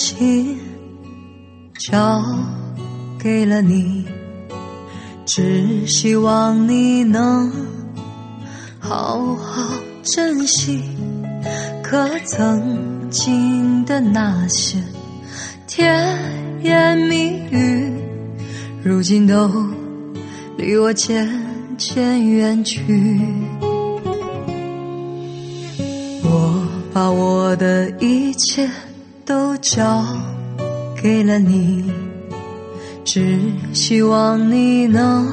心交给了你，只希望你能好好珍惜。可曾经的那些甜言蜜语，如今都离我渐渐远去。我把我的一切都交给了你，只希望你能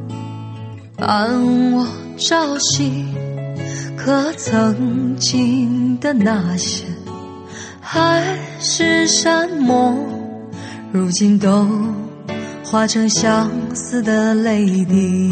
伴我朝夕。可曾经的那些海誓山盟，如今都化成相思的泪滴。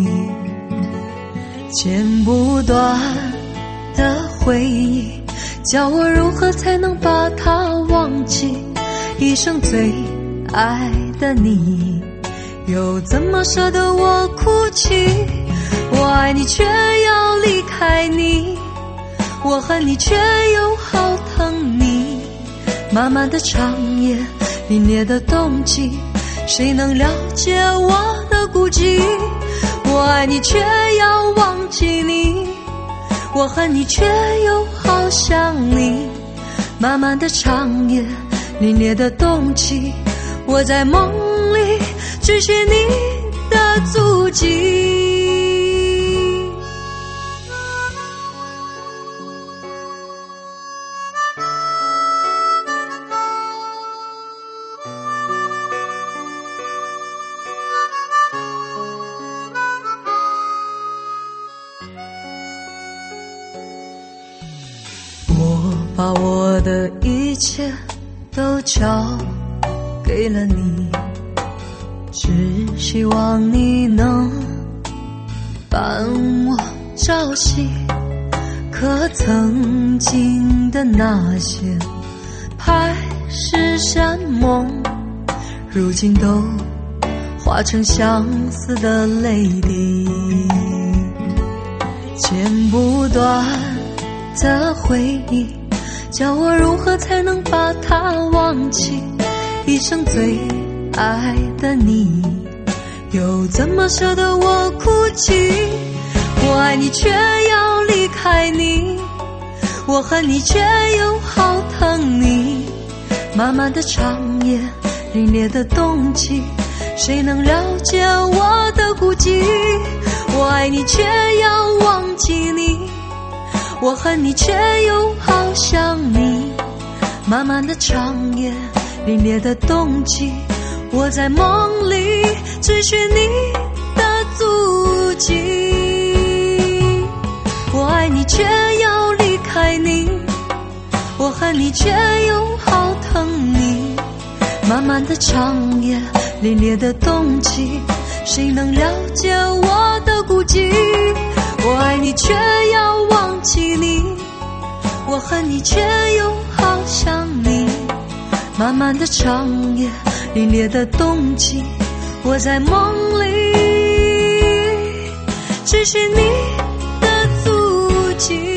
剪不断的回忆，叫我如何才能把它忘记？一生最爱的你，又怎么舍得我哭泣？我爱你却要离开你，我恨你却又好疼你。漫漫的长夜，凛冽的冬季，谁能了解我的孤寂？我爱你却要忘记你，我恨你却又好想你。漫漫的长夜，凛冽的冬季，我在梦里追寻你的足迹。我把我的一切都交给了你，只希望你能伴我朝夕。可曾经的那些海誓山盟，如今都化成相思的泪滴。剪不断的回忆，叫我如何才能把它忘记？一生最爱的你，又怎么舍得我哭泣？我爱你却要离开你，我恨你却又好疼你。漫漫的长夜，凛冽的冬季，谁能了解我的孤寂？我爱你却要忘记你，我恨你却又好想你。漫漫的长夜，凛冽的冬季，我在梦里追寻你的足迹。我爱你却要离开你，我恨你却又好疼你。漫漫的长夜，凛冽的冬季，谁能了解我的孤寂？我爱你却要忘记你，我恨你却又好想你。漫漫的长夜，凛冽的冬季，我在梦里追寻你的足迹。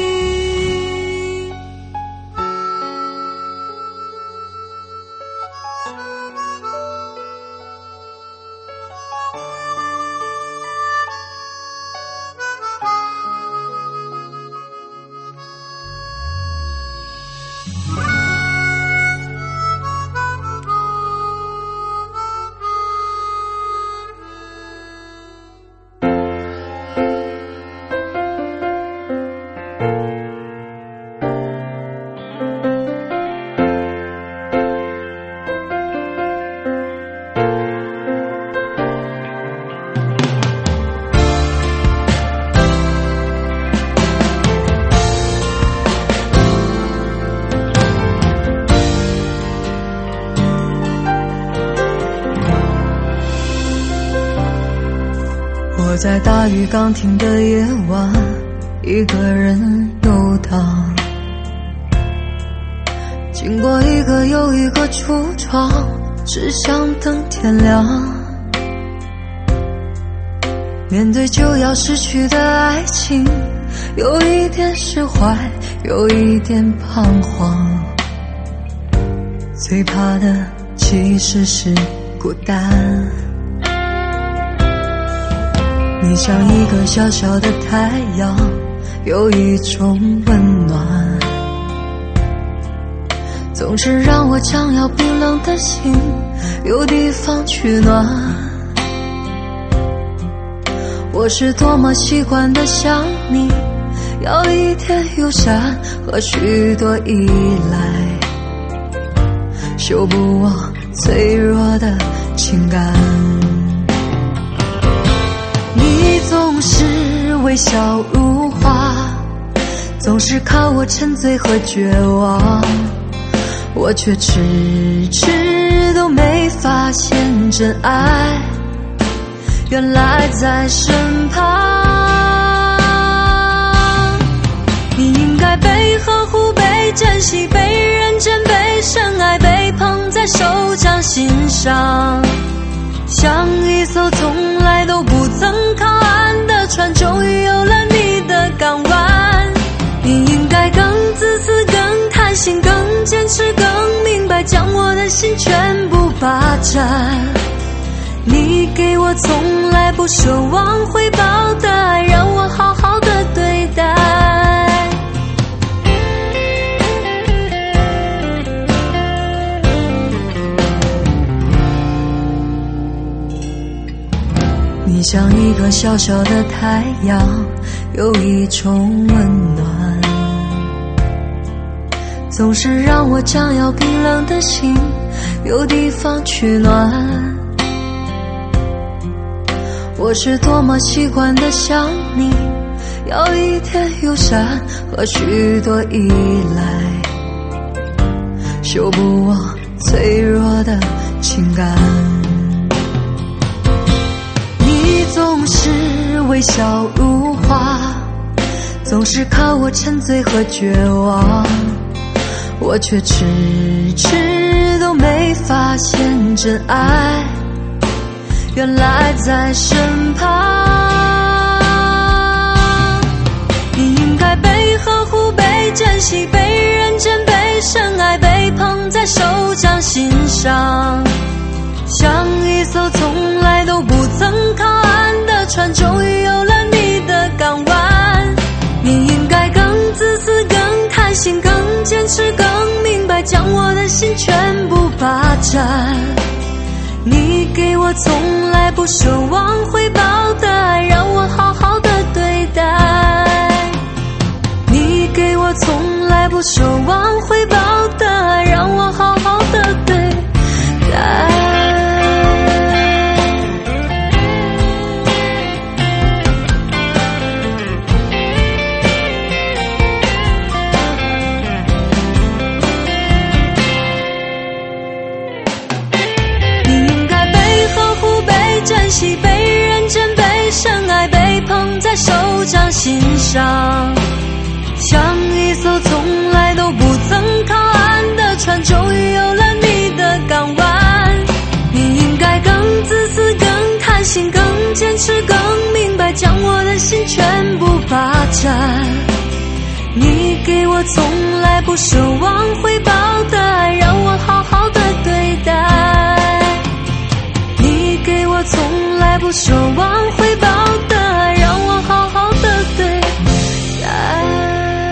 我在大雨刚停的夜晚，一个人游荡，经过一个又一个橱窗，只想等天亮。面对就要失去的爱情，有一点释怀，有一点彷徨。 最怕的其实是孤单。你像一个小小的太阳，有一种温暖，总是让我将要冰冷的心有地方取暖。我是多么习惯地想你，要一点友善和许多依赖，修补我脆弱的情感。你总是微笑如花，总是看我沉醉和绝望，我却迟迟都没发现真爱原来在身旁。你应该被呵护，被珍惜，被认真，被深爱，被捧在手掌心上，像一艘从来都不曾靠岸的船，终于有了你的港湾。你应该更自私，更贪心，更坚持，更明白，将我的心全部霸占。你给我从来不奢望回报的爱，让我好好的对待。你像一个小小的太阳，有一种温暖，总是让我将要冰冷的心有地方取暖。我是多么习惯地想你，要一点友善和许多依赖，修补我脆弱的情感。你总是微笑如花，总是看我沉醉和绝望，我却迟迟都没发现真爱原来在身旁。你应该被呵护，被珍惜，被认真，被深爱，被捧在手掌心上，像一艘从来都不曾靠岸的船，终于有了你的港湾。你应该更自私，更贪心，更坚持，更明白，将我的心全部霸占。你给我从来不奢望回报的爱，让我好好的对待。你给我从来不奢望回报的爱，让我好好的对待。珍惜，被认真，被深爱，被捧在手掌心上，像一艘从来都不曾靠岸的船，终于有了你的港湾。你应该更自私，更贪心，更坚持，更明白，将我的心全部霸占。你给我从来不奢望回报的爱，让我好好的对待。你给我从来不奢望回报的爱，让我好好的对待。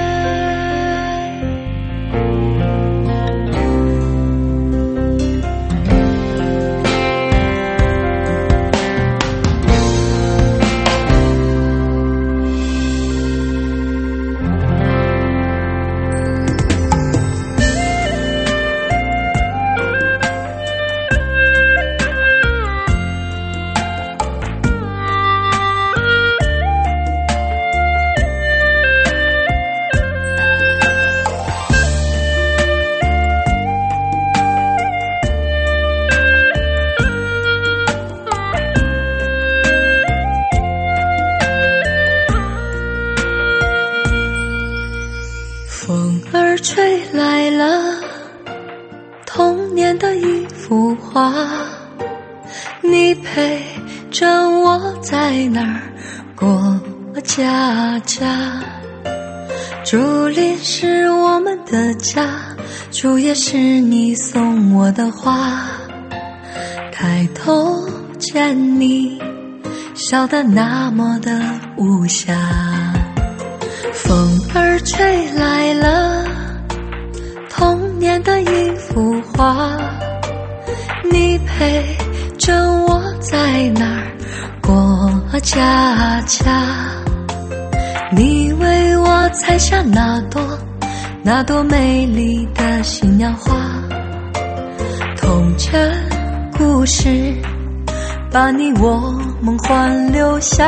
风儿吹来了童年的一幅画，你陪着我在那儿过家家。 竹林是我们的家，树叶是你送我的花。抬头见你笑得那么的无瑕，风儿吹来了童年的一幅画，你陪着我在那儿过家家。你为我采下那朵美丽的新娘花，童真故事把你我梦幻留下。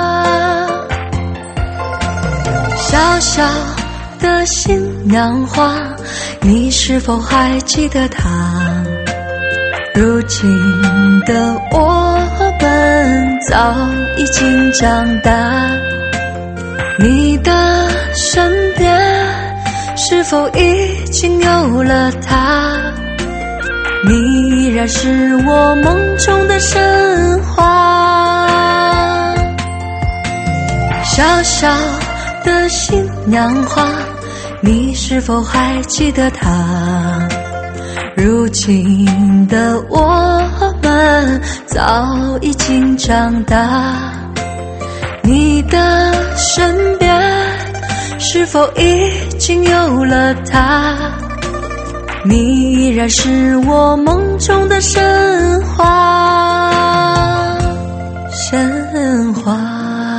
小小的新娘花，你是否还记得她？如今的我们早已经长大，你的身边是否已经有了他？你依然是我梦中的神话。小小的新娘花，你是否还记得她？如今的我们早已经长大，你的身边是否已经有了他？你依然是我梦中的神话，神话。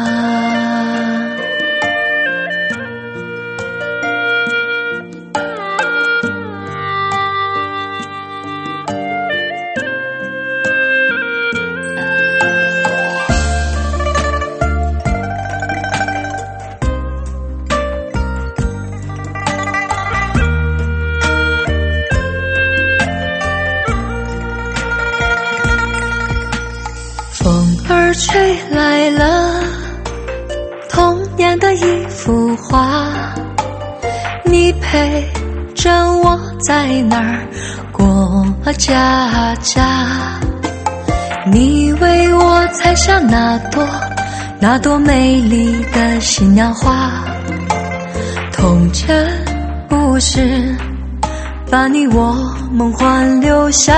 风儿吹来了童年的一幅画，你陪着我在那儿过家家。你为我采下那朵美丽的新娘花，童真故事把你我梦幻留下。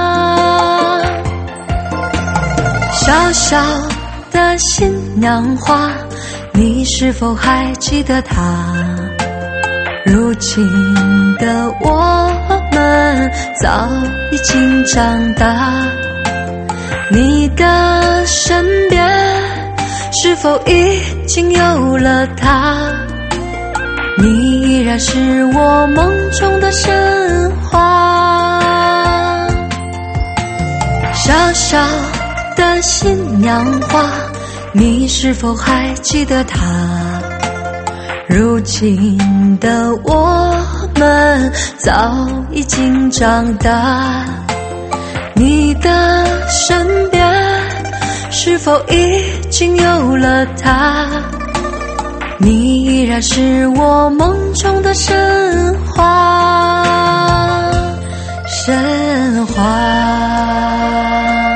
小小的新娘花，你是否还记得她？如今的我们早已经长大，你的身边是否已经有了她？你依然是我梦中的神话。小小的新娘花，你是否还记得她？如今的我们早已经长大，你的身边是否已经有了她？你依然是我梦中的神话，神话。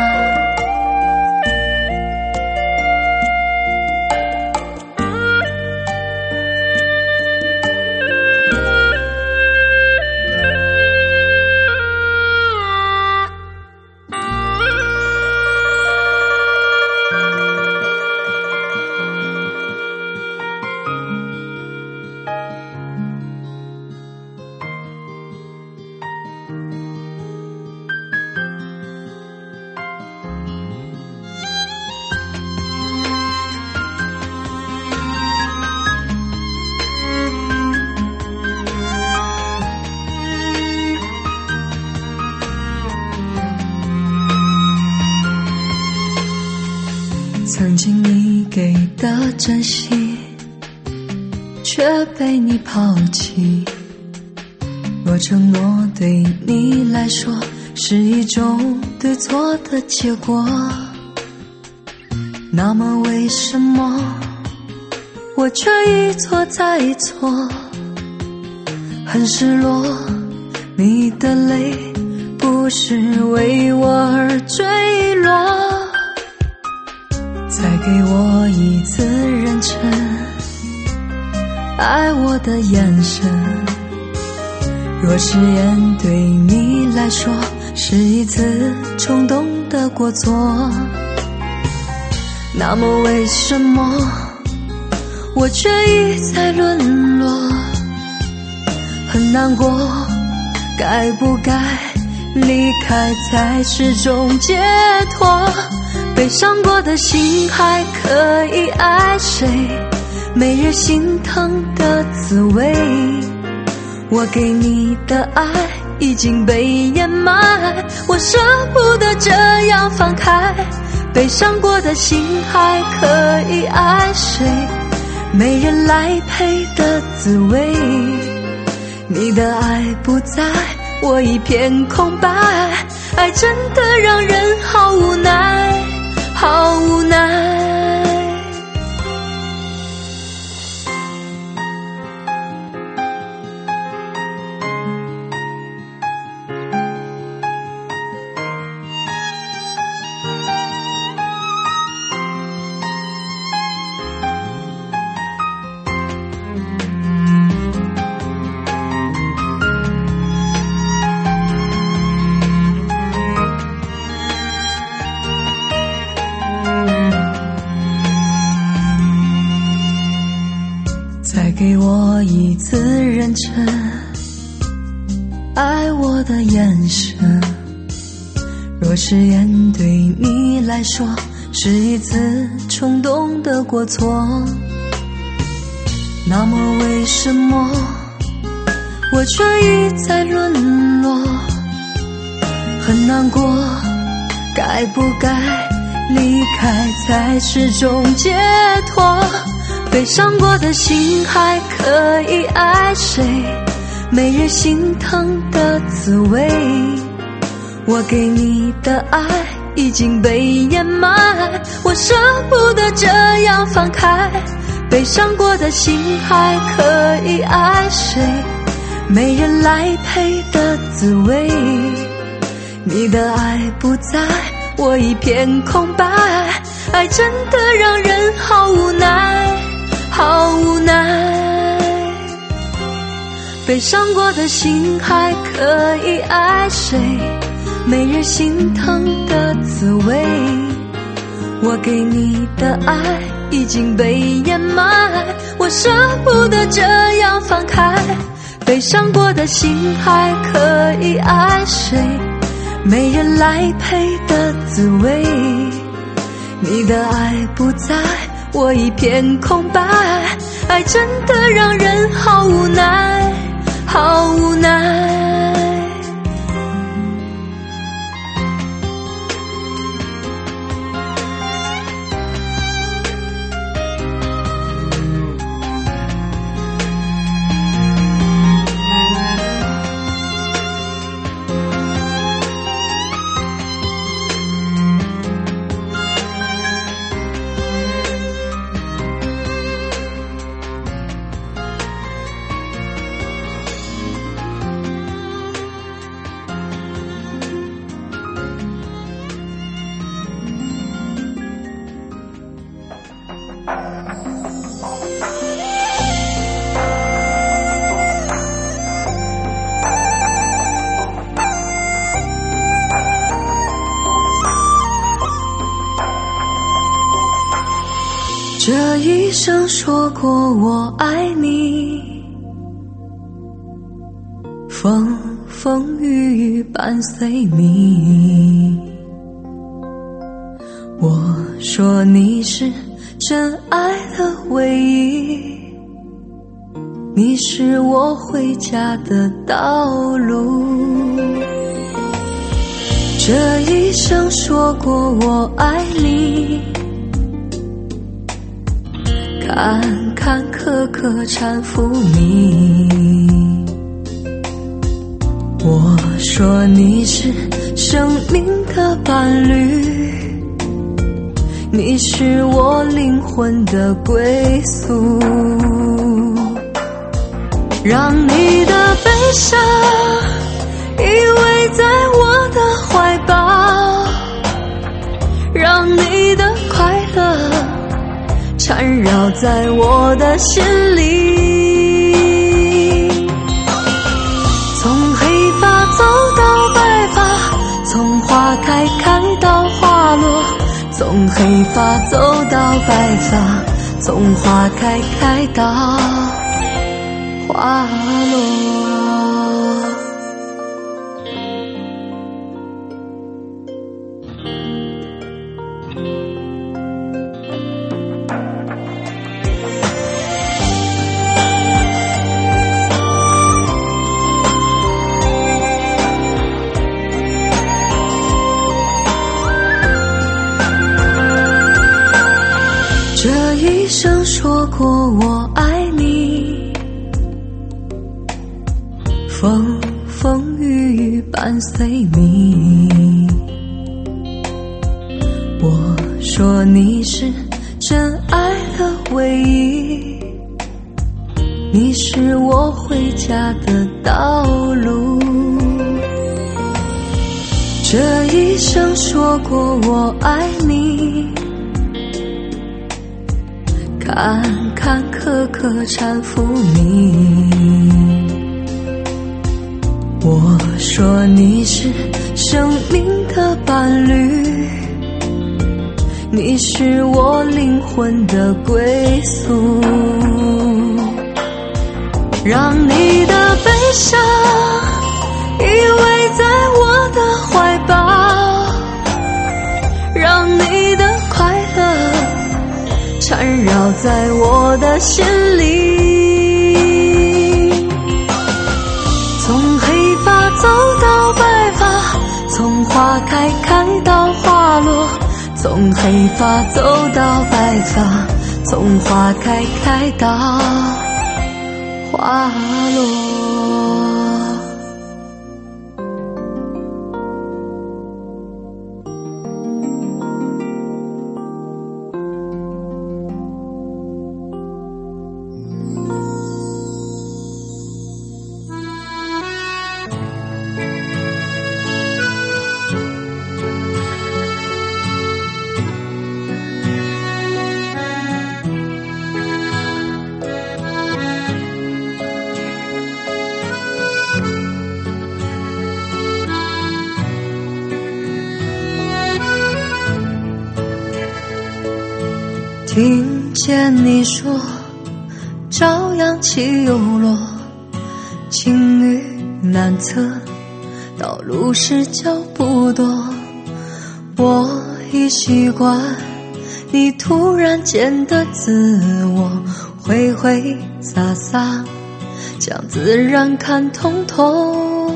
曾经你给的真心，却被你抛弃。我承诺对你来说是一种对错的结果，那么为什么我却一错再错？很失落，你的泪不是为我而坠落，再给我一次认真爱我的眼神。若誓言对你来说是一次冲动的过错，那么为什么我却一再沦落？很难过，该不该离开才是种解脱？悲伤过的心还可以爱谁？没人心疼的滋味，我给你的爱已经被掩埋，我舍不得这样放开。悲伤过的心还可以爱谁？没人来陪的滋味，你的爱不在，我一片空白。爱真的让人好无奈，好无奈。再给我一次认真爱我的眼神。若誓言对你来说是一次冲动的过错，那么为什么我却一再沦落？很难过，该不该离开才是种解脱？悲伤过的心还可以爱谁？没人心疼的滋味，我给你的爱已经被掩埋，我舍不得这样放开。悲伤过的心还可以爱谁？没人来陪的滋味，你的爱不在，我一片空白。爱真的让人好无奈，好无奈。悲伤过的心还可以爱谁？没人心疼的滋味，我给你的爱已经被掩埋，我舍不得这样放开。悲伤过的心还可以爱谁？没人来陪的滋味，你的爱不在，我一片空白。爱真的让人好无奈，好无奈。这一生说过我爱你，风风雨雨伴随你。我说你是真爱的唯一，你是我回家的道路。这一生说过我爱你，坎坎坷坷搀扶你。我说你是生命的伴侣，你是我灵魂的归宿。让你的悲伤依偎在我的怀抱，让你的快乐常缠绕在我的心里。从黑发走到白发，从花开到花落，从黑发走到白发，从花开到花落。这一生说过我爱你，风风雨雨伴随你。我说你是真爱的唯一，你是我回家的道路。这一生说过我爱你，坎坎坷坷搀扶你。我说你是生命的伴侣，你是我灵魂的归宿。让你的悲伤依偎在我的怀抱，让你的快乐缠绕在我的心里。从黑发走到白发，从花开到花落，从黑发走到白发，从花开到花落。听见你说朝阳起又落，晴雨难测，道路是脚步多。我已习惯你突然间的自我，挥挥洒洒将自然看通透。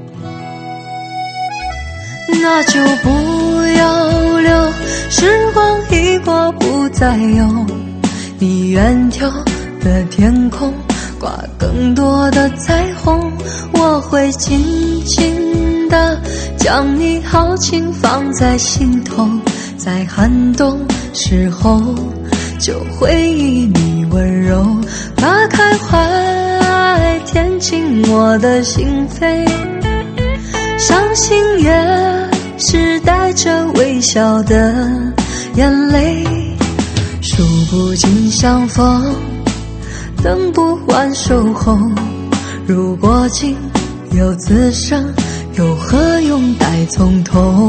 那就不要留，时光一过不再有，你远眺的天空挂更多的彩虹。我会紧紧地将你豪情放在心头，在寒冬时候就回忆你温柔，打开怀填进我的心扉。伤心也是带着微笑的眼泪，数不尽相逢，等不完守候。如果情有此生，又何用待从头？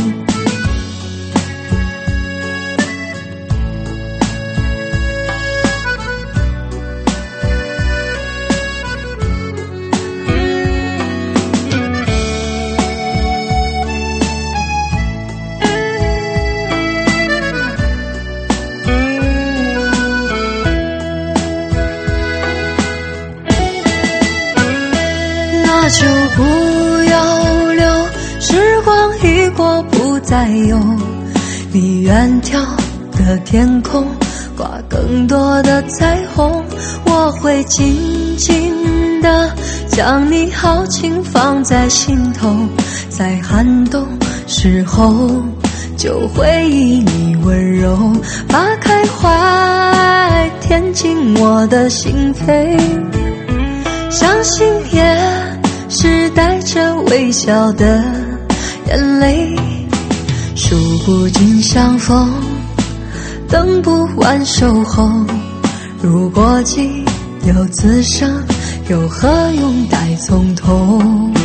那就不要留，时光一过不再有，你远眺的天空挂更多的彩虹。我会紧紧地将你豪情放在心头，在寒冬时候就回忆你温柔，打开怀填进我的心扉。相信也是带着微笑的眼泪，数不尽相逢， 等不完守候。如果既有此生，又何用待从头？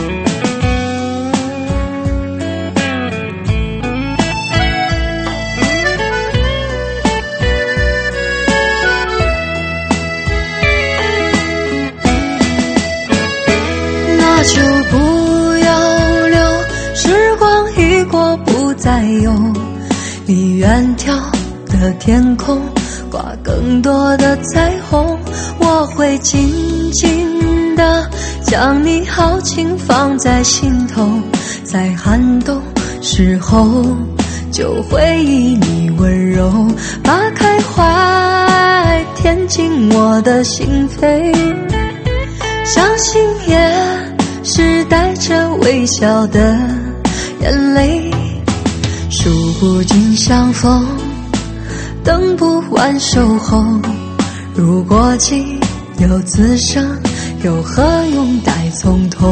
那就不要留，时光一过不再有。你远眺的天空挂更多的彩虹，我会静静地将你豪情放在心头，在寒冬时候就会以你温柔把开怀填进我的心扉。相信也是带着微笑的眼泪，数不尽相逢，等不完守候。如果既有此生，又何用待从头？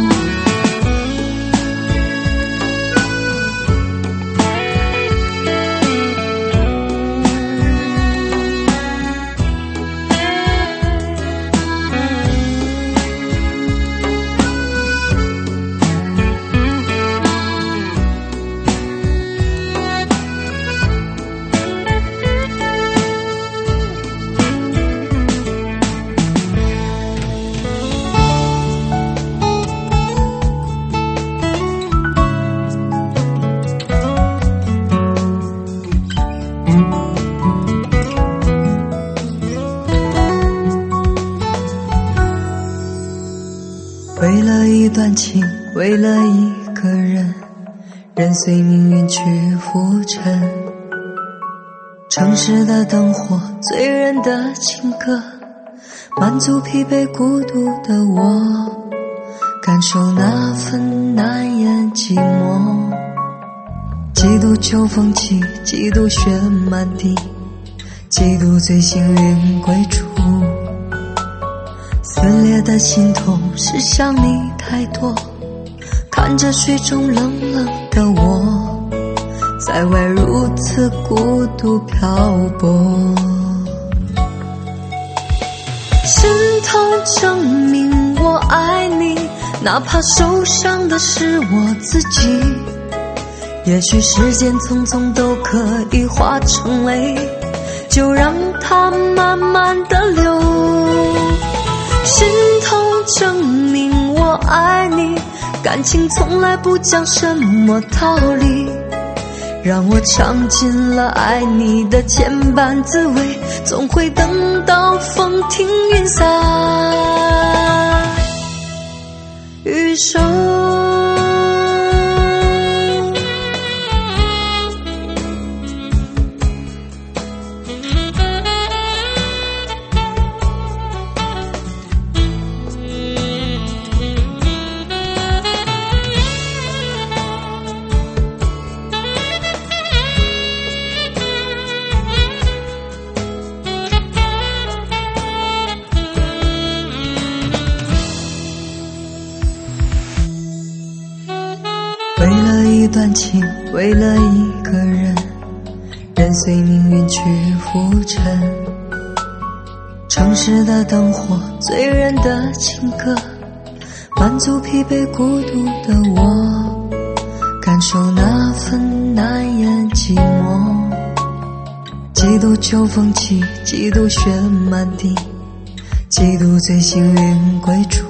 为了一段情，为了一个人，任随命运去浮沉。城市的灯火，醉人的情歌，满足疲惫孤独的我，感受那份难言寂寞。几度秋风起，几度雪满地，几度最幸运归处。撕裂的心痛是想你太多，看着水中冷冷的我，在外如此孤独漂泊。心痛证明我爱你，哪怕受伤的是我自己。也许时间匆匆都可以化成泪，就让它慢慢的流。心痛证明我爱你，感情从来不讲什么道理，让我尝尽了爱你的千般滋味，总会等到风停云散雨收。为了一段情，为了一个人，任随命运去浮沉。城市的灯火，醉人的情歌，满足疲惫孤独的我，感受那份难言寂寞。几度秋风起，几度雪满地，几度最幸运归处。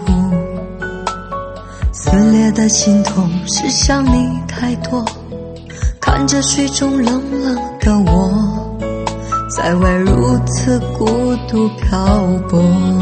撕裂的心痛是想你太多，看着水中冷冷的我，在外如此孤独漂泊。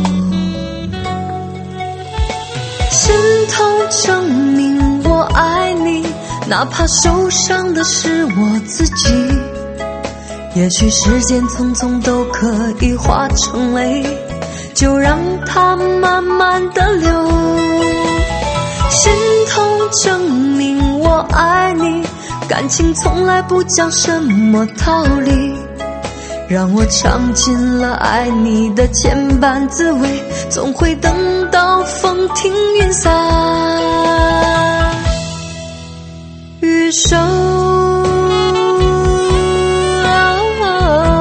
心痛证明我爱你，哪怕受伤的是我自己。也许时间匆匆都可以化成泪，就让它慢慢的流。心痛证明我爱你，感情从来不讲什么道理，让我尝尽了爱你的千般滋味，总会等到风停云散雨收。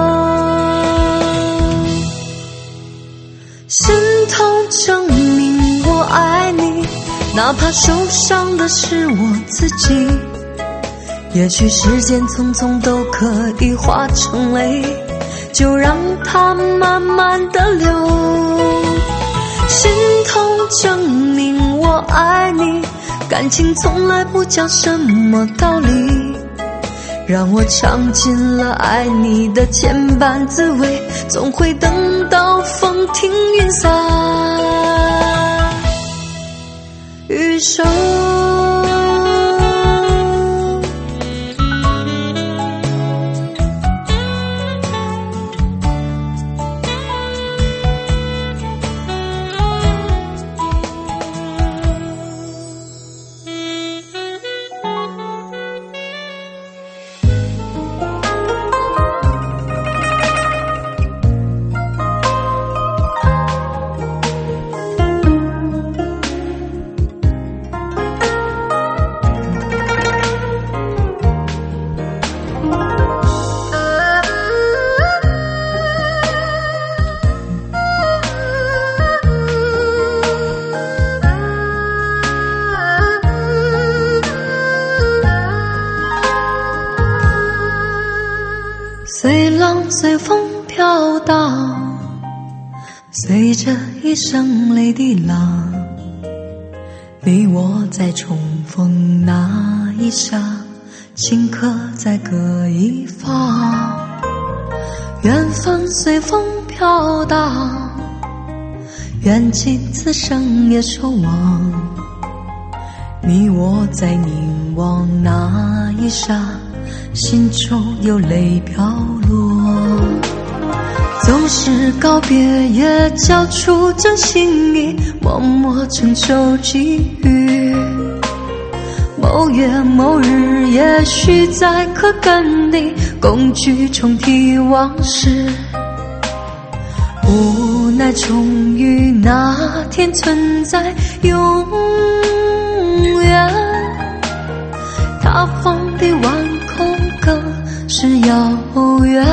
哪怕受伤的是我自己，也许时间匆匆都可以化成泪，就让它慢慢的流。心痛证明我爱你，感情从来不讲什么道理，让我尝尽了爱你的千般滋味，总会等到风停云散雨收。随浪随风飘荡，随着一声泪滴浪，你我在重逢那一刹，顷刻在各一方。缘分随风飘荡，缘尽此生也守望，你我在凝望那一刹，心中有泪飘落。总是告别也交出真心意，默默承受际遇。某月某日，也许再可跟你共聚重提往事。无奈终于那天存在永远，他方比晚空更是遥远。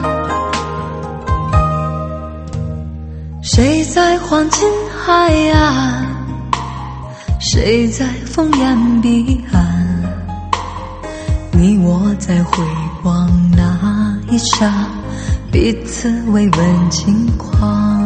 谁在黄金海岸，谁在烽烟彼岸，你我在回望那一刹，彼此慰问轻狂。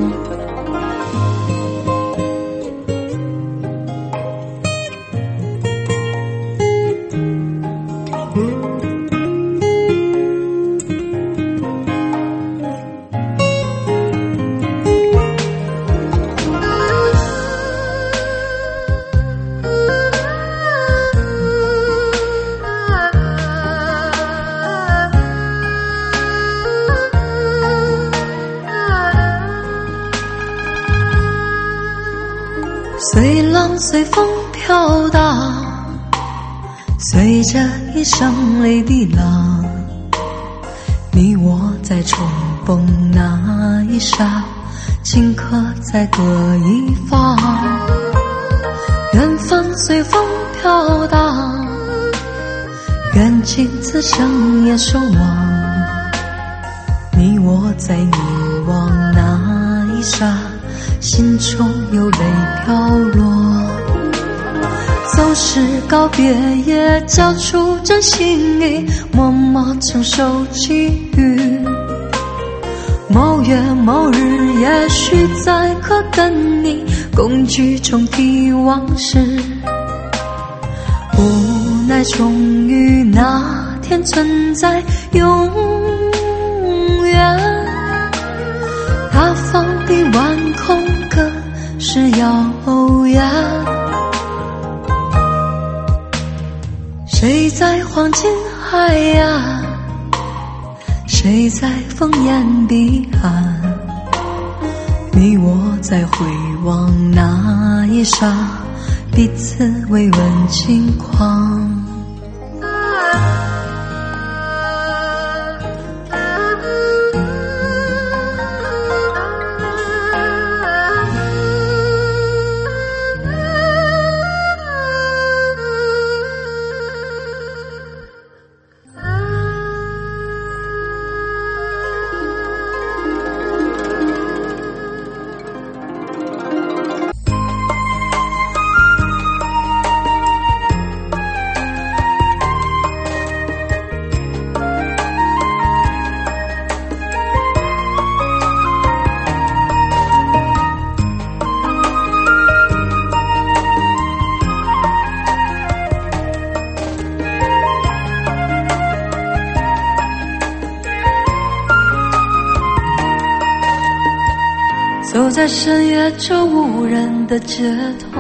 随浪随风飘荡，随着一声泪滴浪，你我在重逢那一刹，顷刻在各一方。缘分随风飘荡，缘尽此生也守望，你我在凝望那一刹，心中有泪飘落。总是告别也交出真心意，默默承受际遇。某月某日，也许再可跟你共聚重提往事。无奈终于那天存在永远，他方比晚空更是遥远。谁在黄金海岸，谁在烽烟彼岸，你我在回望那一刹，彼此慰问轻狂。 走在深夜这无人的街头，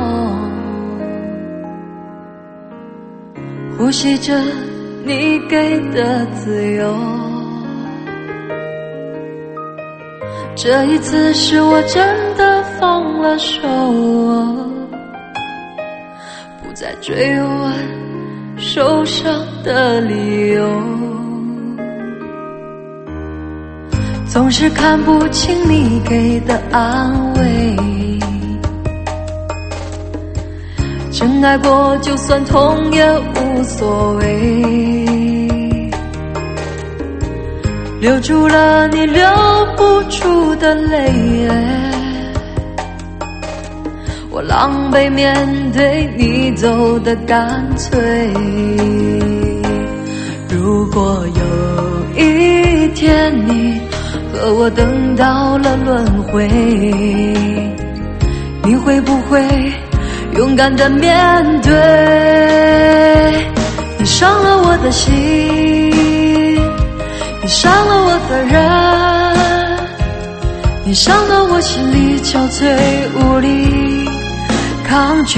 呼吸着你给的自由。这一次是我真的放了手，不再追问受伤的理由。总是看不清你给的安慰，真爱过就算痛也无所谓，留住了你留不住的泪，我狼狈面对你走的干脆。如果有一天你和我等到了轮回，你会不会勇敢地面对？你伤了我的心，你伤了我的人，你伤得我心里憔悴无力抗拒。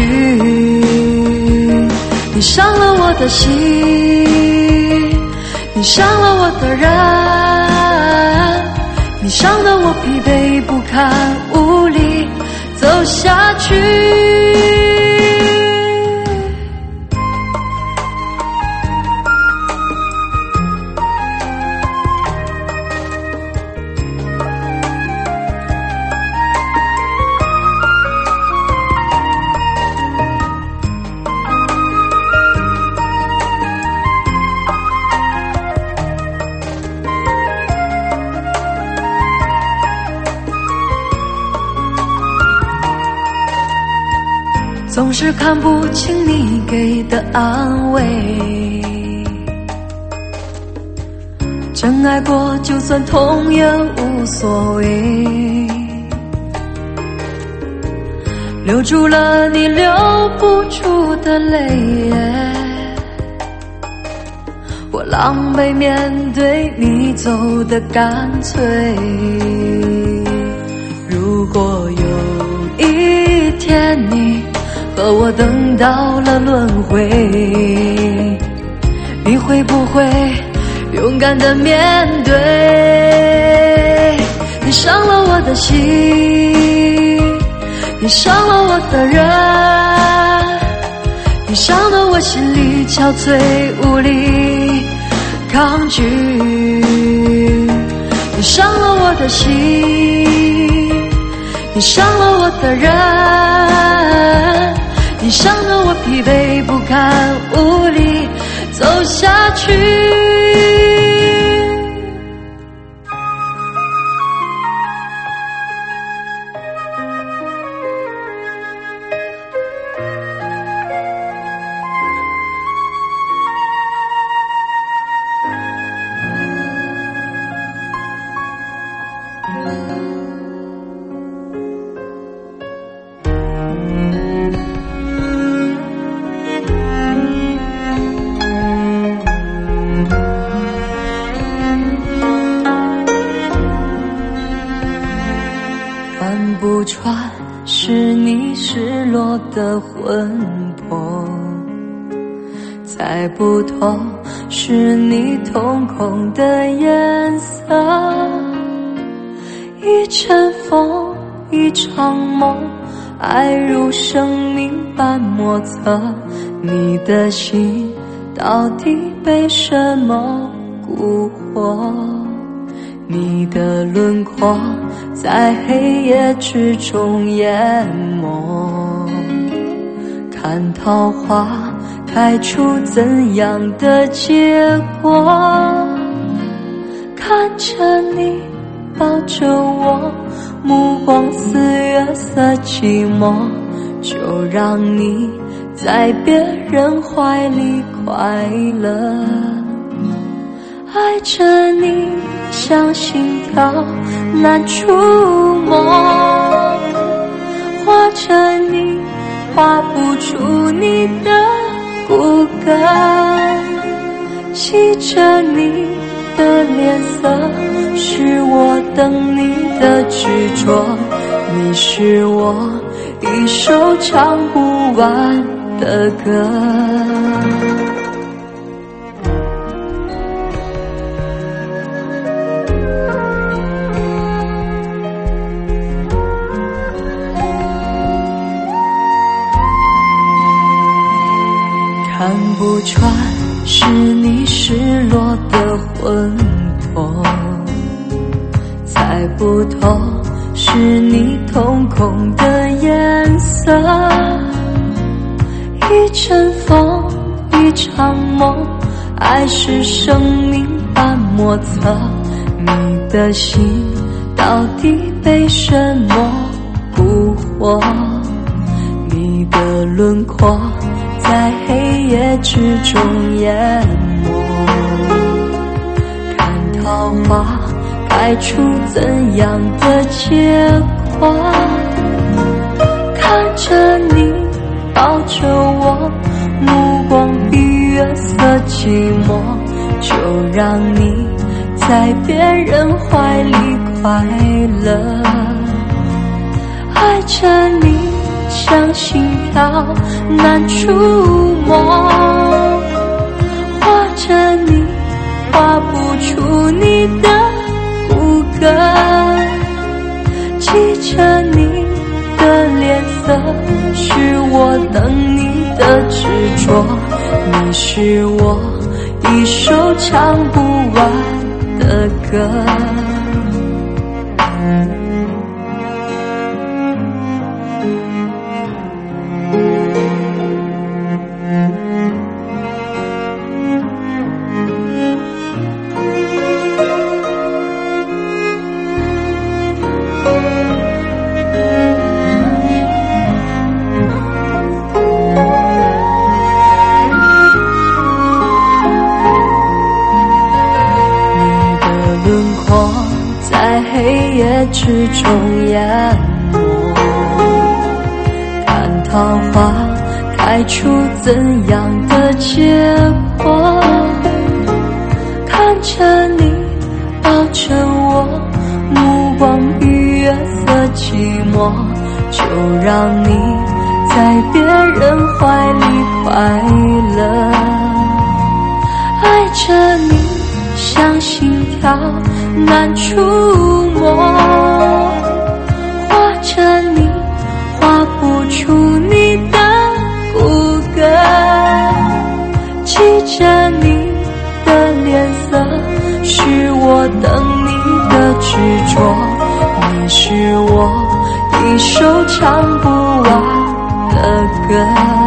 你伤了我的心，你伤了我的人，你伤得我疲惫不堪无力走下去。总是看不清你给的安慰，真爱过就算痛也无所谓，留住了你留不住的泪，我狼狈面对你走的干脆。如果有一天你和我等到了轮回，你会不会勇敢地面对？你伤了我的心，你伤了我的人，你伤得我心里憔悴无力抗拒。你伤了我的心，你伤了我的人，你伤得我疲惫不堪无力走下去。不穿是你失落的魂魄，猜不透是你瞳孔的颜色。一阵风，一场梦，爱如生命般莫测。你的心到底被什么蛊惑？你的轮廓在黑夜之中淹没，看桃花开出怎样的结果？看着你抱着我，目光似月色寂寞，就让你在别人怀里快乐。爱着你像心跳难触摸，画着你画不出你的骨骼，记着你的脸色，是我等你的执着。 是我一首唱不完的歌。看不穿是你失落的魂魄，猜不透是你瞳孔的颜色。一阵风，一场梦，爱是生命般莫测。你的心到底被什么蛊惑？你的轮廓在黑夜之中淹没，看桃花开出怎样的结果？看着你抱着我，目光比月色寂寞，就让你在别人怀里快乐。爱着你像心跳难触摸，画着你画不出你的骨骼，记着你的脸色，是我等你的执着。你是我一首唱不完的歌。之中淹没，看桃花开出怎样的结果？看着你抱着我，目光比月色寂寞，就让你在别人怀里快乐。爱着你像心跳难触摸，画着你画不出你的骨骼，记着你的脸色，是我等你的执着。你是我一首唱不完的歌。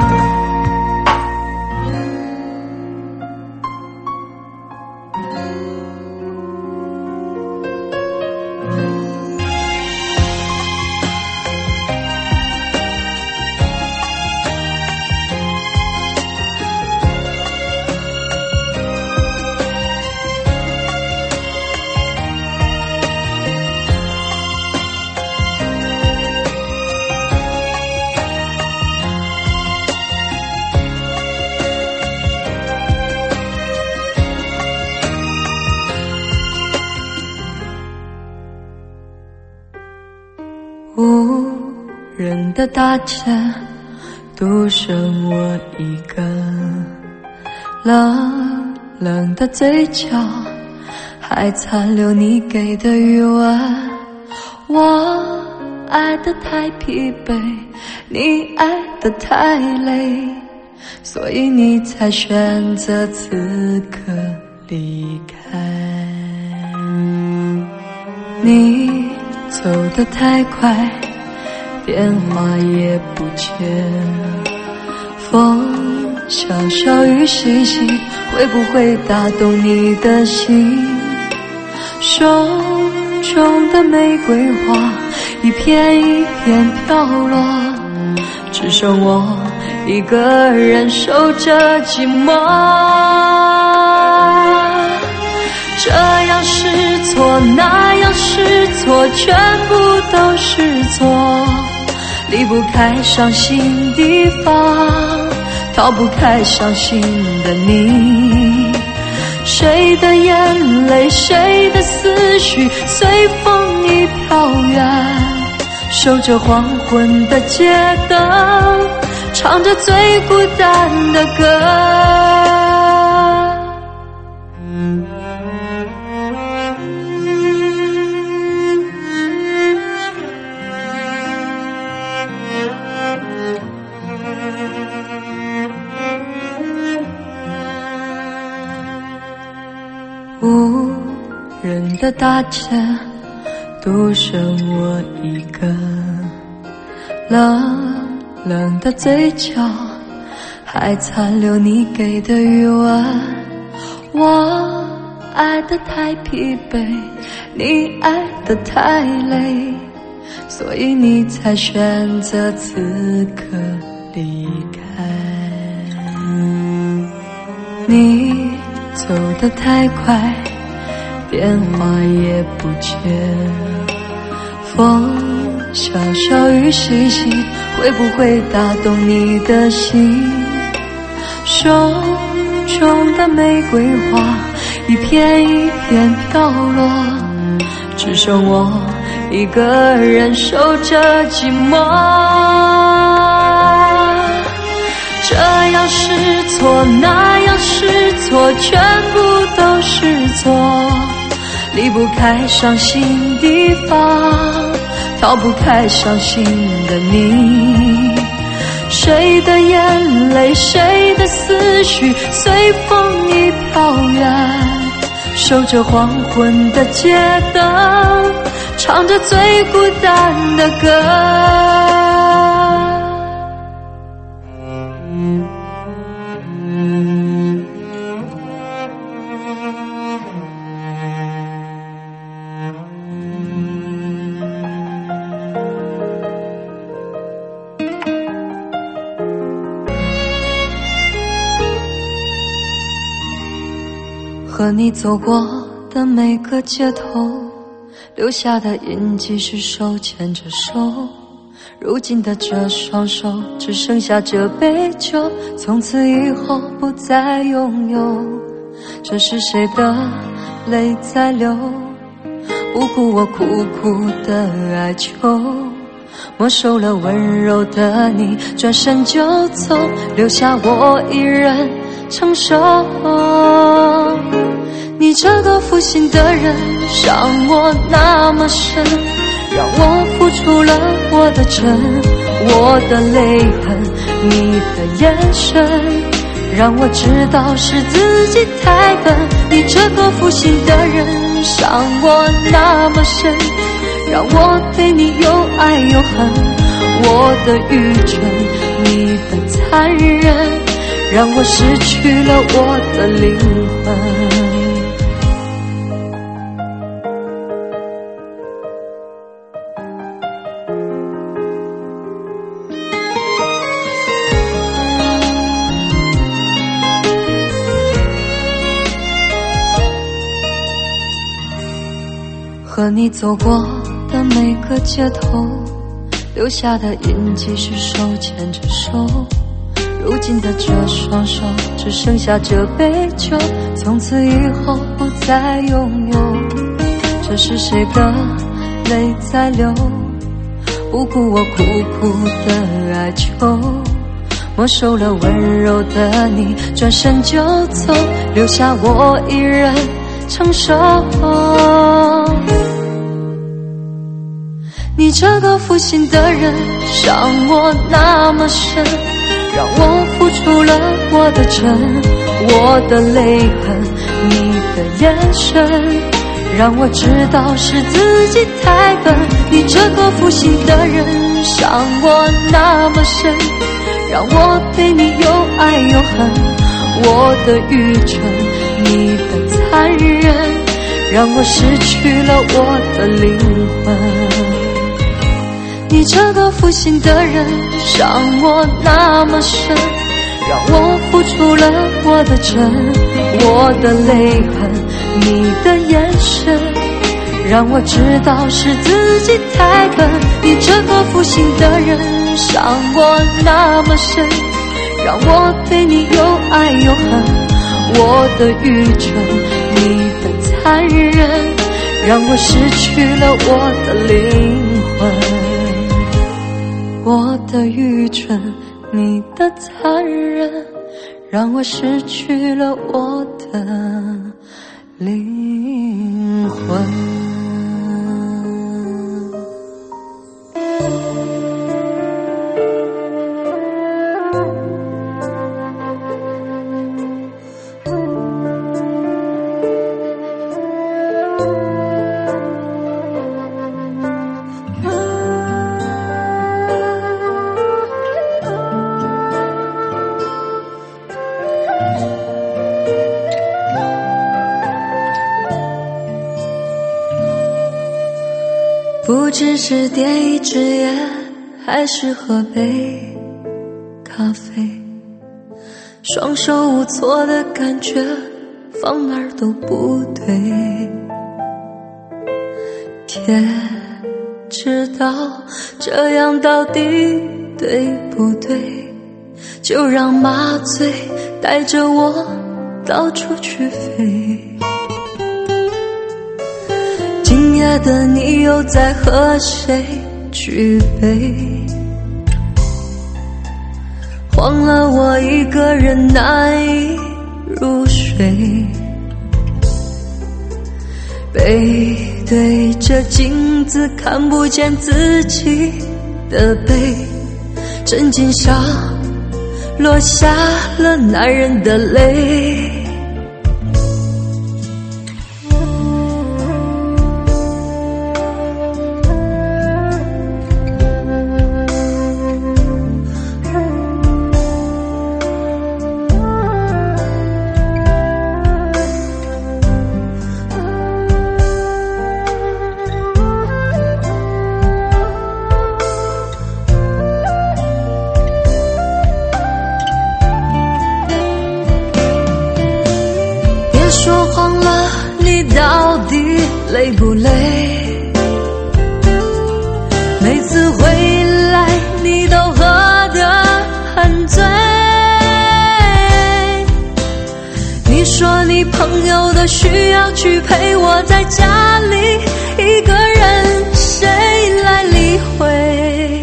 无人的大街，独剩我一个，冷冷的嘴角还残留你给的余温。我爱得太疲惫，你爱得太累，所以你才选择此刻离开。你走得太快，电话也不接，风小小雨细细，会不会打动你的心？手中的玫瑰花一片一片飘落，只剩我一个人守着寂寞。这样是错，那样是错，全部都是错，离不开伤心地方，逃不开伤心的你。谁的眼泪，谁的思绪，随风已飘远， 守着黄昏的街灯，唱着最孤单的歌。无人的大街，独剩我一个，冷冷的嘴角还残留你给的余温。我爱得太疲惫，你爱得太累，所以你才选择此刻离开。你走得太快，电话也不接，风小小雨细细，会不会打动你的心？手中的玫瑰花一片一片飘落，只剩我一个人守着寂寞。这样是错，那样是错，全部都是错，离不开伤心地方，逃不开伤心的你。谁的眼泪，谁的思绪，随风已飘远，守着黄昏的街灯，唱着最孤单的歌。和你走过的每个街头，留下的印记是手牵着手，如今的这双手只剩下这杯酒，从此以后不再拥有。这是谁的泪在流，不顾我苦苦的哀求，没收了温柔的你，转身就走，留下我一人承受。你这个负心的人，伤我那么深，让我付出了我的真，我的泪痕，你的眼神，让我知道是自己太笨。你这个负心的人，伤我那么深，让我对你又爱又恨，我的愚蠢，你的残忍，让我失去了我的灵魂。和你走过的每个街头，留下的印记是手牵着手，如今的这双手只剩下这杯酒，从此以后不再拥有。这是谁的泪在流，不顾我苦苦的哀求，没收了温柔的你，转身就走，留下我一人承受。你这个负心的人，伤我那么深，让我付出了我的真，我的泪痕，你的眼神，让我知道是自己太笨。你这个负心的人，伤我那么深，让我对你又爱又恨，我的愚蠢，你的残忍，让我失去了我的灵魂。你这个负心的人，伤我那么深，让我付出了我的真，我的泪痕，你的眼神，让我知道是自己太笨。你这个负心的人，伤我那么深，让我对你又爱又恨，我的愚蠢，你的残忍，让我失去了我的灵魂。 我的愚蠢，你的残忍，让我失去了我的灵魂。不知是点一支烟，还是喝杯咖啡，双手无措的感觉，放哪儿都不对。天知道这样到底对不对，就让麻醉带着我到处去飞。今夜的你又在和谁举杯？慌了我一个人难以入睡，背对着镜子看不见自己的背，枕巾上落下了男人的泪。说谎了，你到底累不累？每次回来你都喝得很醉。你说你朋友都需要去陪，我在家里一个人，谁来理会？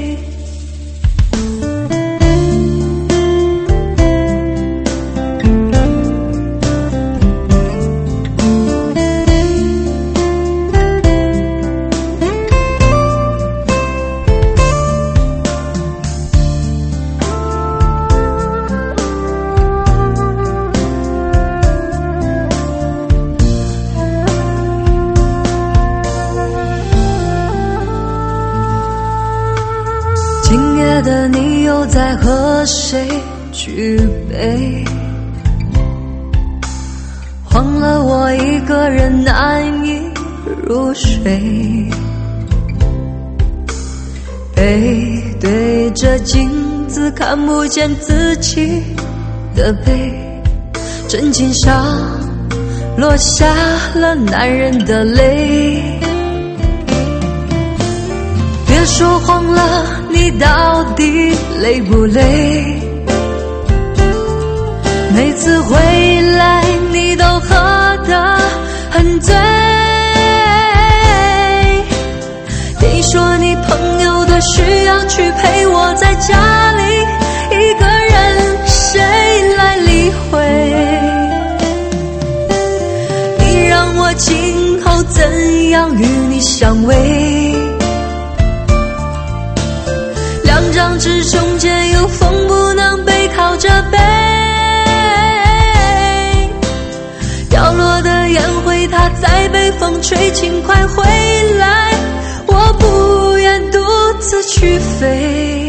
今夜的你又在和谁举杯？慌了我一个人难以入睡，背对着镜子看不见自己的背，枕巾上落下了男人的泪。别说谎了，你到底累不累？每次回来你都喝得很醉。你说你朋友都需要去陪，我在家里一个人，谁来理会？你让我今后怎样与你相偎？两张纸中间有缝，不能背靠着背。掉落的烟灰，它在被风吹，请快回来，我不愿独自去飞。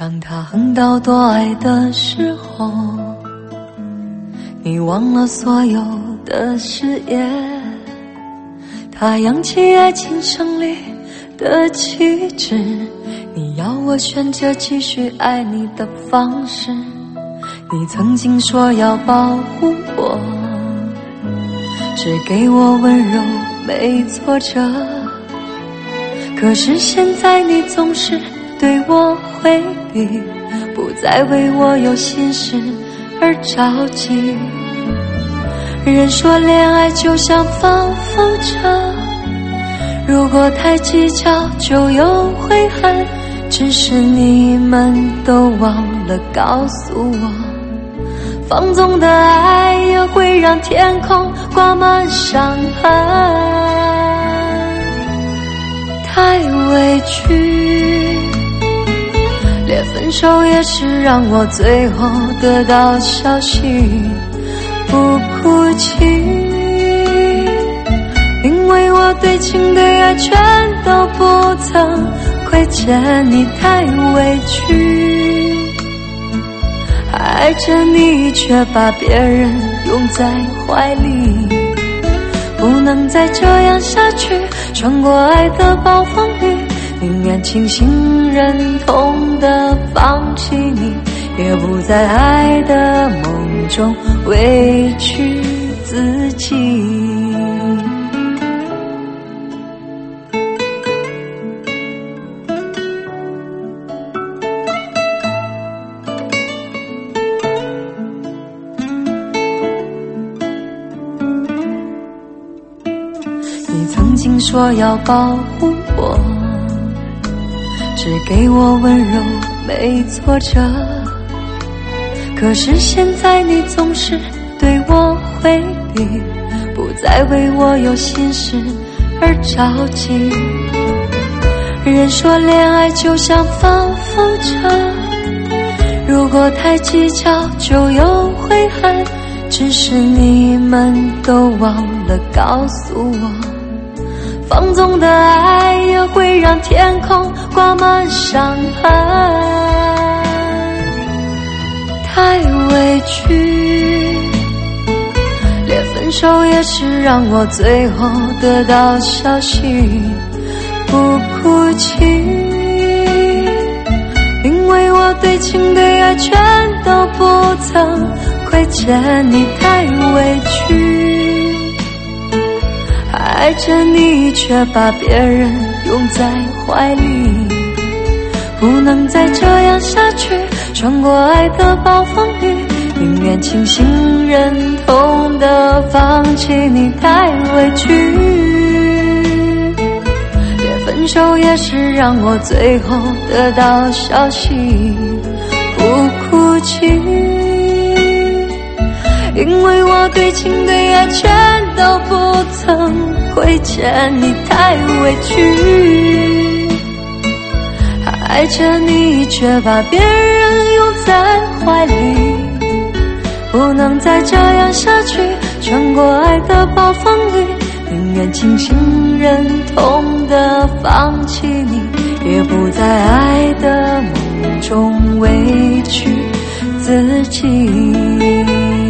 当他横刀夺爱的时候，你忘了所有的誓言。他扬起爱情胜利的旗帜，你要我选择继续爱你的方式。你曾经说要保护我，只给我温柔没挫折，可是现在你总是对我回避，不再为我有心事而着急。人说恋爱就像放风筝，如果太计较就有悔恨，只是你们都忘了告诉我，放纵的爱也会让天空挂满伤痕。太委屈，连分手也是让我最后得到消息不哭泣，因为我对情对爱全都不曾亏欠你。太委屈，爱着你却把别人拥在怀里，不能再这样下去，穿过爱的暴风雨，宁愿清醒忍痛地放弃你，也不在爱的梦中委屈自己。你曾经说要保护我，只给我温柔没挫折，可是现在你总是对我回避，不再为我有心事而着急。人说恋爱就像放风筝，如果太计较就有悔恨，只是你们都忘了告诉我，放纵的爱也会让天空挂满伤痕。太委屈，连分手也是让我最后得到消息不哭泣，因为我对情对爱全都不曾亏欠你。太委屈，爱着你却把别人拥在怀里，不能再这样下去，穿过爱的暴风雨，宁愿清醒忍痛地放弃你。太委屈，连分手也是让我最后得到消息不哭泣，因为我对情对爱全都不曾亏欠你。太委屈，爱着你却把别人拥在怀里，不能再这样下去，穿过爱的暴风雨，宁愿清醒忍痛地放弃你，也不在爱的梦中委屈自己。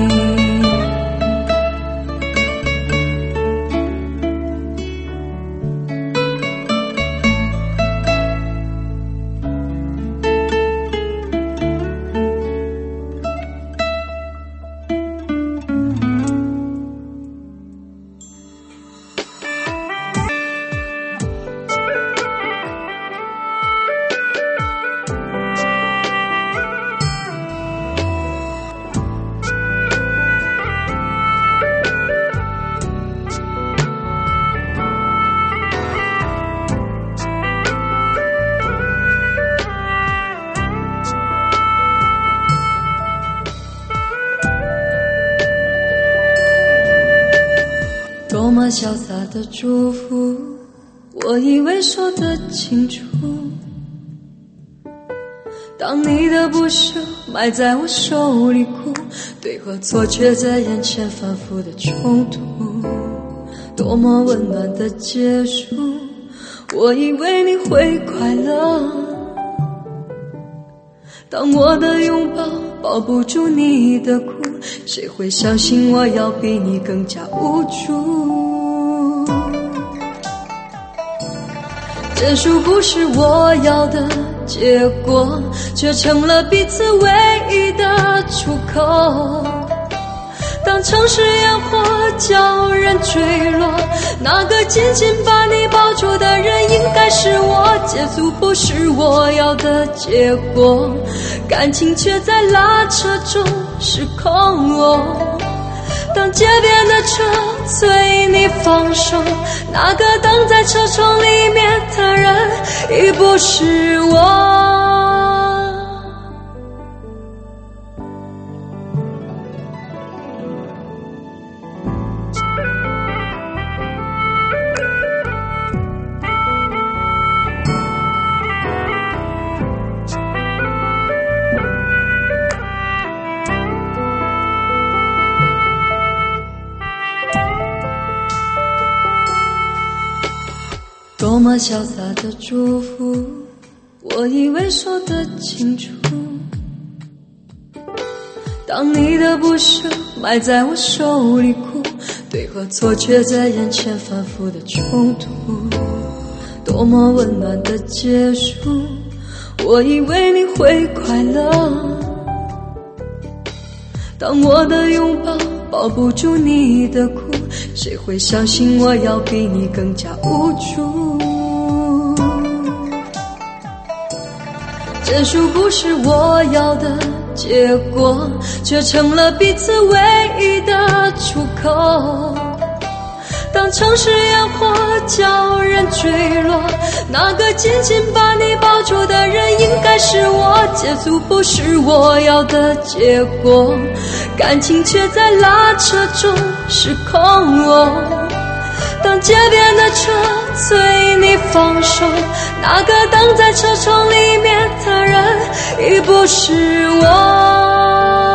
多么潇洒的祝福，我以为说得清楚，当你的不舍埋在我手里哭，对和错却在眼前反复的冲突。多么温暖的结束，我以为你会快乐， 当我的拥抱抱不住你的哭，谁会相信我要比你更加无助？结束不是我要的结果，却成了彼此唯一的出口。当城市烟火叫人坠落，那个紧紧把你抱住的人应该是我，结束不是我要的结果，感情却在拉扯中失控。当街边的车催你放手，那个等在车窗里面的人已不是我。多么潇洒的祝福，我以为说得清楚，当你的不舍埋在我手里哭，对和错却在眼前反复的冲突。多么温暖的结束，我以为你会快乐，当我的拥抱抱不住你的哭，谁会相信我要比你更加无助？结束不是我要的结果，却成了彼此唯一的出口。当城市烟火叫人坠落，那个紧紧把你抱住的人应该是我，结束不是我要的结果，感情却在拉扯中失控。当街边的车催你放手，那个等在车窗里面的人已不是我。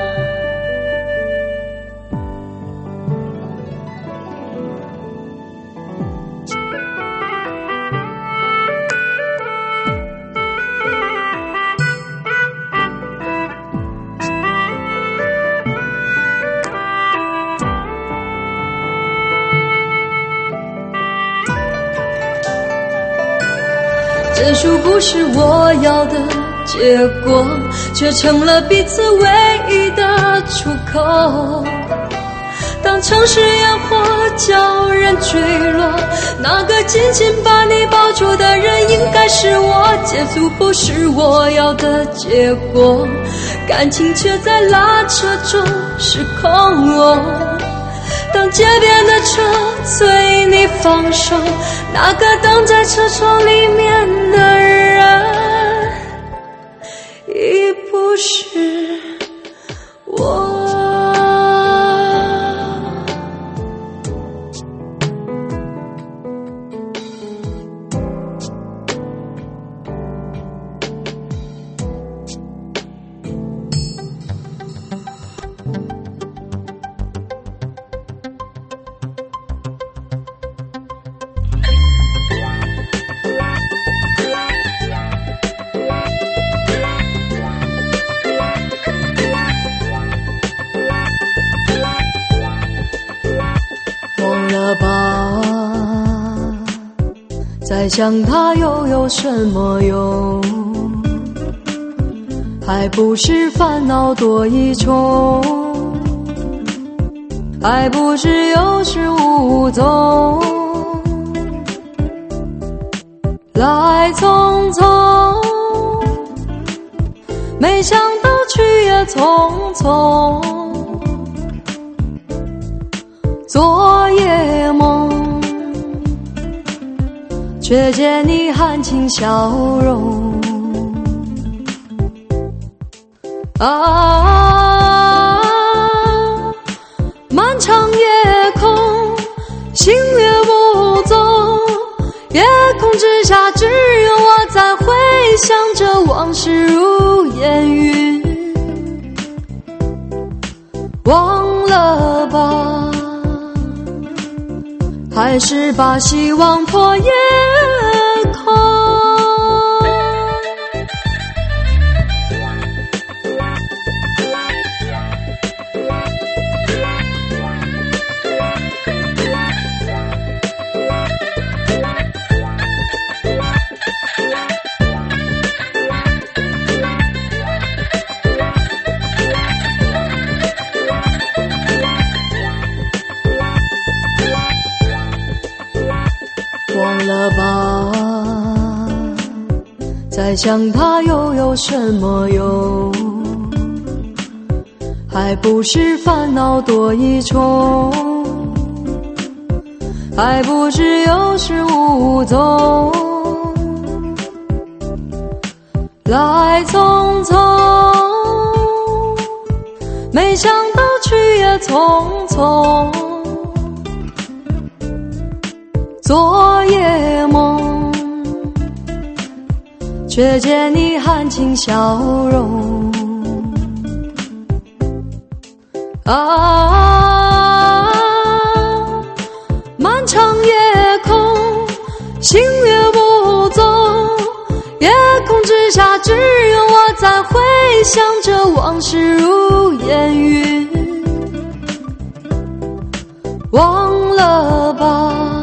结束不是我要的结果，却成了彼此唯一的出口。当城市烟火叫人坠落，那个紧紧把你抱住的人应该是我，结束不是我要的结果，感情却在拉扯中失控。当街边的车催你放手，那个等在车窗里面的人已不是我。再想它又有什么用？还不是烦恼多一重，还不是有始无终。来匆匆，没想到去也匆匆。昨夜梦，却见你含情笑容。漫长夜空，星月不踪，夜空之下只有我在回想着往事如烟云。忘了吧，还是把希望破夜空。 了吧，再想他又有什么用？还不是烦恼多一重，还不是有始无终，来匆匆，没想到去也匆匆，昨夜梦，却见你含情笑容。漫长夜空，星月不踪，夜空之下只有我在回想着往事如烟云。忘了吧，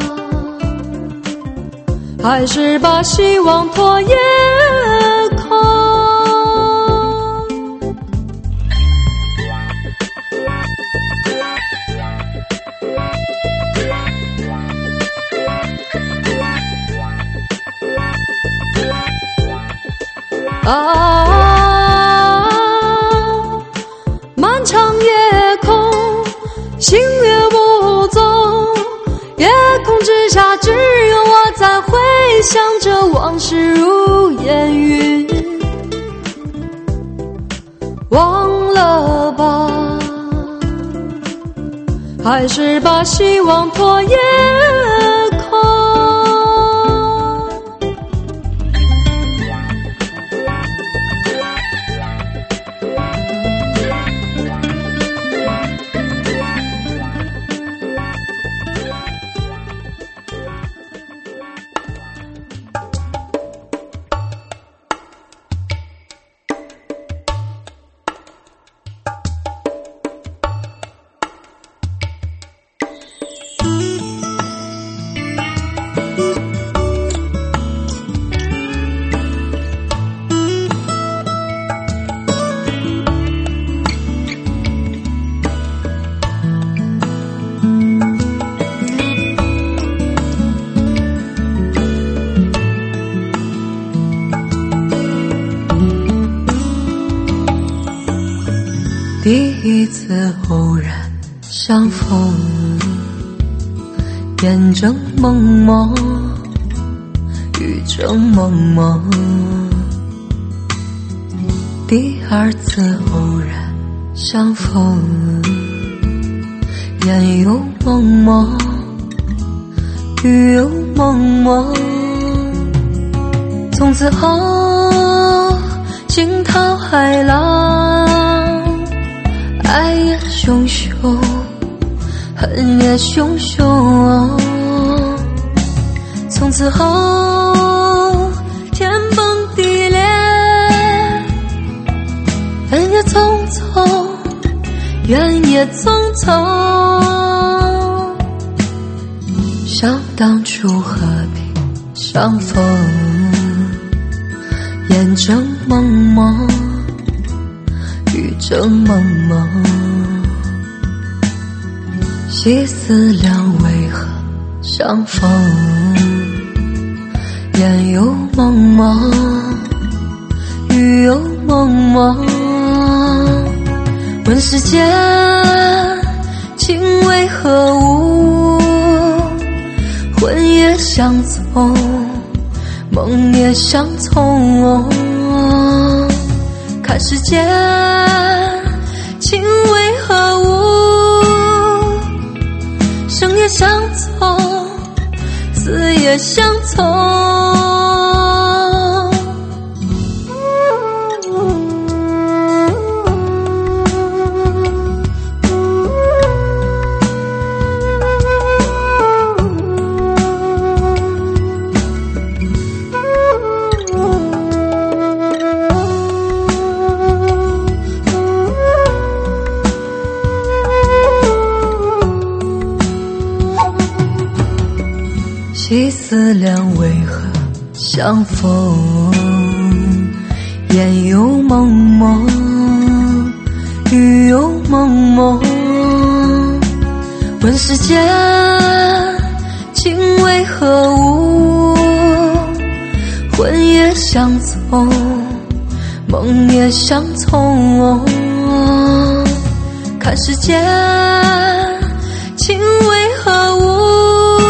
还是把希望托夜空。漫长夜空，星月不踪，夜空之下只有我在回想着往事如烟云。忘了吧，还是把希望托夜空。第一次偶然相逢，眼睁蒙蒙，雨正蒙蒙。第二次偶然相逢，眼又蒙蒙，雨又蒙蒙。从此后惊涛骇浪，爱也汹汹，恨也汹汹。从此后天崩地裂，恨也匆匆，怨也匆匆。想当初和平相逢，眼睁蒙蒙，雨正蒙蒙。细思量为何相逢，眼又蒙蒙，雨又蒙蒙。问世间情为何物，魂也相从，梦也相从。看世间情为何物，生也相从，死也相从。细思量为何相逢，眼又蒙蒙，雨又蒙蒙。问世间情为何物， 也相从，梦也相从。看世间情为何物，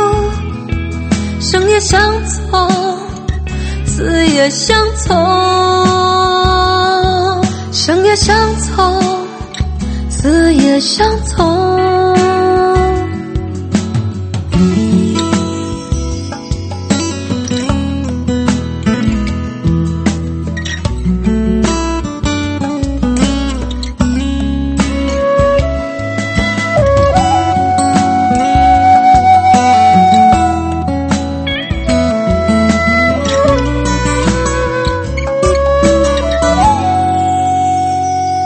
生也相从，死也相从。生也相从，死也相从。